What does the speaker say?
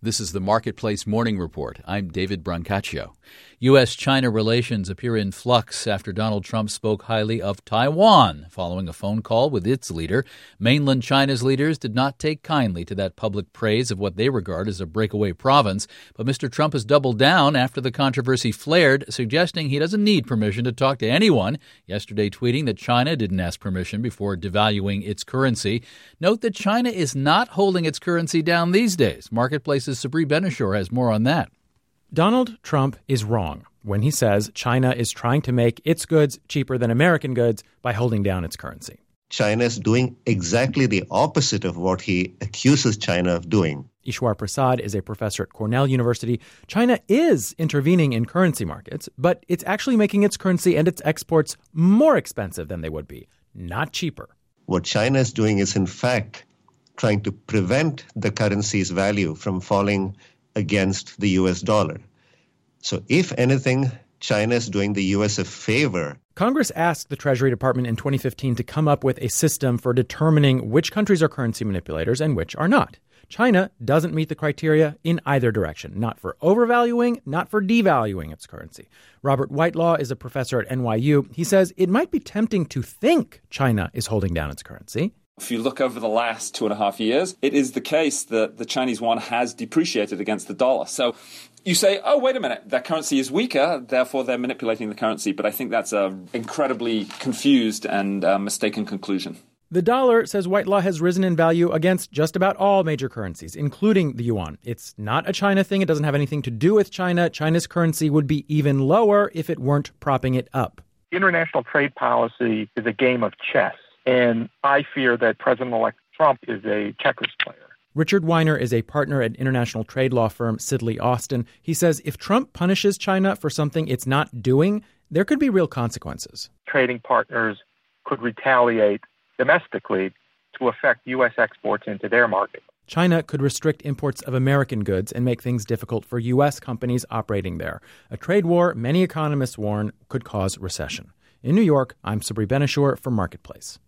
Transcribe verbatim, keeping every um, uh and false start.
This is the Marketplace Morning Report. I'm David Brancaccio. U S China relations appear in flux after Donald Trump spoke highly of Taiwan following a phone call with its leader. Mainland China's leaders did not take kindly to that public praise of what they regard as a breakaway province. But Mister Trump has doubled down after the controversy flared, suggesting he doesn't need permission to talk to anyone. Yesterday tweeting that China didn't ask permission before devaluing its currency. Note that China is not holding its currency down these days. Marketplace's Sabri Benishore has more on that. Donald Trump is wrong when he says China is trying to make its goods cheaper than American goods by holding down its currency. China is doing exactly the opposite of what he accuses China of doing. Ishwar Prasad is a professor at Cornell University. China is intervening in currency markets, but it's actually making its currency and its exports more expensive than they would be, not cheaper. What China is doing is, in fact, trying to prevent the currency's value from falling against the U S dollar. So if anything, China is doing the U S a favor. Congress asked the Treasury Department in twenty fifteen to come up with a system for determining which countries are currency manipulators and which are not. China doesn't meet the criteria in either direction, not for overvaluing, not for devaluing its currency. Robert Whitelaw is a professor at N Y U. He says it might be tempting to think China is holding down its currency. If you look over the last two and a half years, it is the case that the Chinese yuan has depreciated against the dollar. So you say, oh, wait a minute, their currency is weaker, therefore they're manipulating the currency. But I think that's an incredibly confused and uh, mistaken conclusion. The dollar, says Whitelaw, has risen in value against just about all major currencies, including the yuan. It's not a China thing. It doesn't have anything to do with China. China's currency would be even lower if it weren't propping it up. International trade policy is a game of chess. And I fear that President-elect Trump is a checkers player. Richard Weiner is a partner at international trade law firm Sidley Austin. He says if Trump punishes China for something it's not doing, there could be real consequences. Trading partners could retaliate domestically to affect U S exports into their market. China could restrict imports of American goods and make things difficult for U S companies operating there. A trade war, many economists warn, could cause recession. In New York, I'm Sabri Benishore for Marketplace.